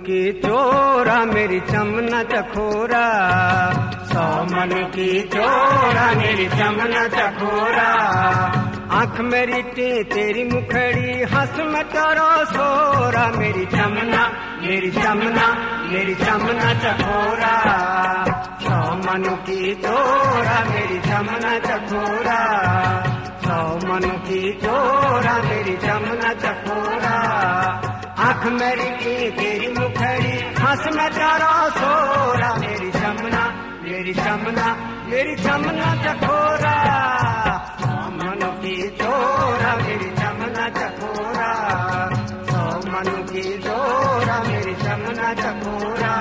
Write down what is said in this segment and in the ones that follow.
की चोरा मेरी चमना चकोरा, 100 मन की चोरा मेरी चमना चकोरा। आंख मेरी तेरी मुखड़ी हंस में तेरा सोरा, मेरी चमना मेरी चमना मेरी चमना चकोरा। 100 मन की चोरा मेरी चमना चकोरा, 100 मन की चोरा मेरी चमना चकोरा। आंख मेरी तेरी मुखड़ी हंस में तेरा सोरा, मेरी चमना मेरी चमना मेरी चमना चकोरा। 100 मन की चोरा मेरी चमना चकोरा, 100 मन की चोरा मेरी चमना चकोरा।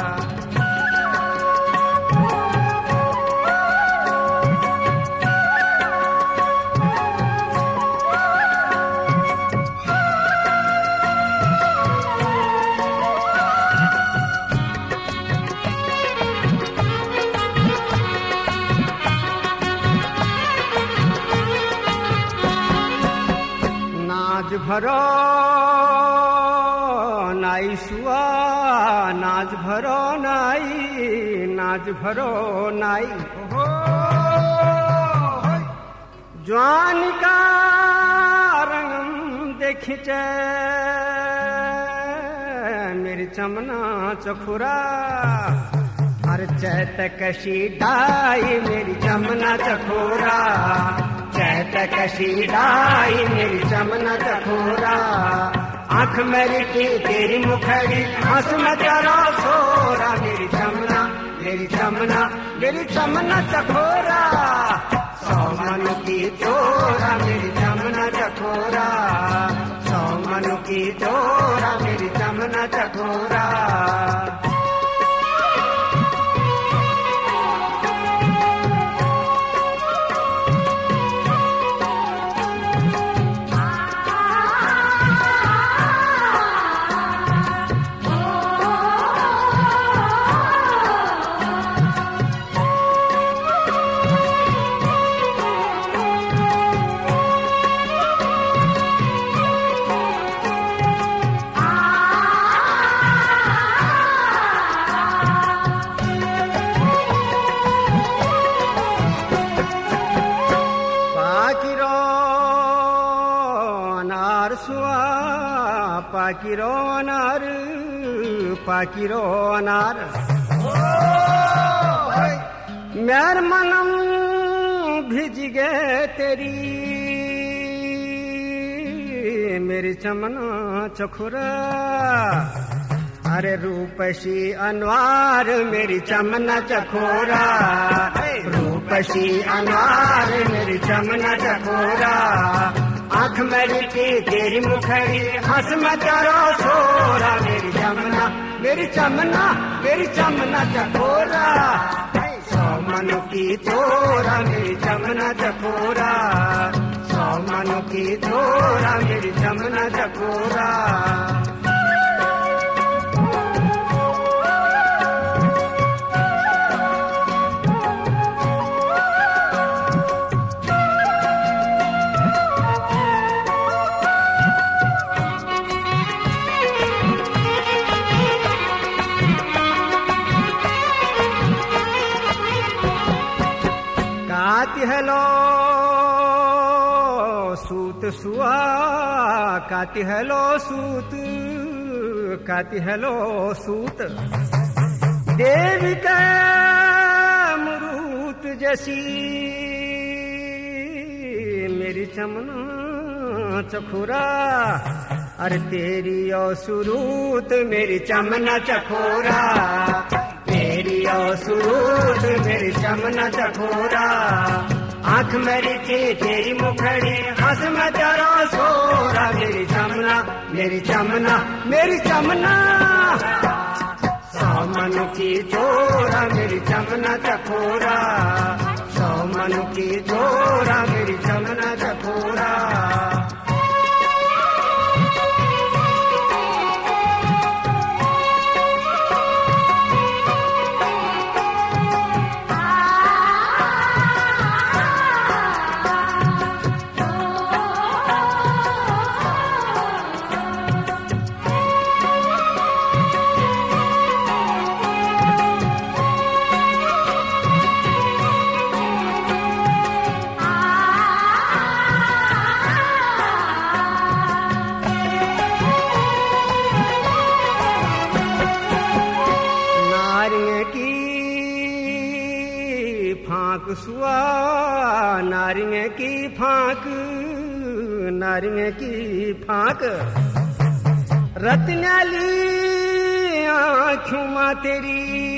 नाज भरो नाई सुआ, नाज भरो नाई, नाज भरो नाई। जवान का रंग देखिचे मेरी चमना चखुरा। हर चैत कशी डाई मेरी चमना चखोरा, चैत कशी डाई मेरी चमना चखोरा। आंख मेरी तेरी मुखड़ी हंस में तेरा सोरा, मेरी चमना मेरी चमना मेरी चमना चखोरा। 100 मन की चोरा मेरी चमना चखोरा, 100 मन की चोरा मेरी चमना चखोरा। पाकिरो अनार पाकिरो अनार। मेर मनम भिज गए तेरी मेरी चमना चखुरा। अरे रूपसी अनवार मेरी चमना चखोरा, रूपसी अनवार मेरी चमना चखोरा। आंख मेरी तेरी मुखड़ी हंस में तेरा सोरा, मेरी चमना मेरी चमना मेरी चमना चकोरा। 100 मन की चोरा मेरी चमना चकोरा, 100 मन की चोरा मेरी चमना चकोरा। काती हेलो सूत सुआ, काती हेलो सूत, काती हेलो सूत। देवी का मुरूत जैसी मेरी चमना चखोरा। अरे तेरी ओ सुरूत मेरी चमना चखोरा, तेरी ओ सुरूत मेरी चमना चखोरा। आंख मेरी तेरी मुखड़ी हंस में तेरा सोरा, मेरी चमना मेरी चमना मेरी चमना। 100 मन की चोरा मेरी चमना चखोरा, 100 मन की चोरा मेरी चमना चखोरा। फांक सुआ नारिये की फांक, नारिये की फांक। रत्नाली आँखों मां तेरी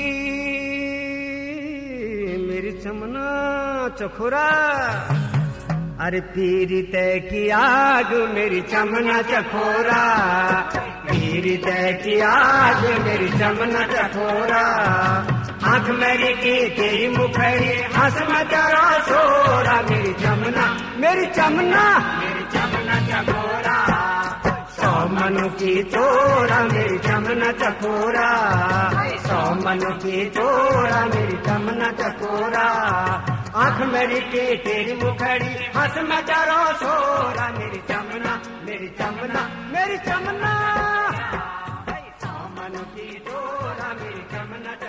मेरी चमना चखोरा। अरे पीरी तय की आग मेरी चमना चखोरा, पीरी तय की आग मेरी चमना चखोरा। आंख मेरी की तेरी मुखड़ी हंस में तेरा सोरा, मेरी चमना मेरी चमना मेरी चमना चखोरा। सौ मनु की चोरा मेरी चमना चखोरा, सौ मनु की चोरा मेरी चमना चखोरा। आंख मेरी की तेरी मुखड़ी हंस में तेरा सोरा, मेरी चमना मेरी चमना मेरी चमना। सौ मनु की चोरा मेरी चमना